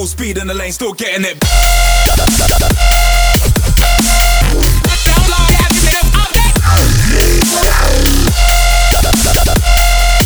full speed in the lane, still getting it.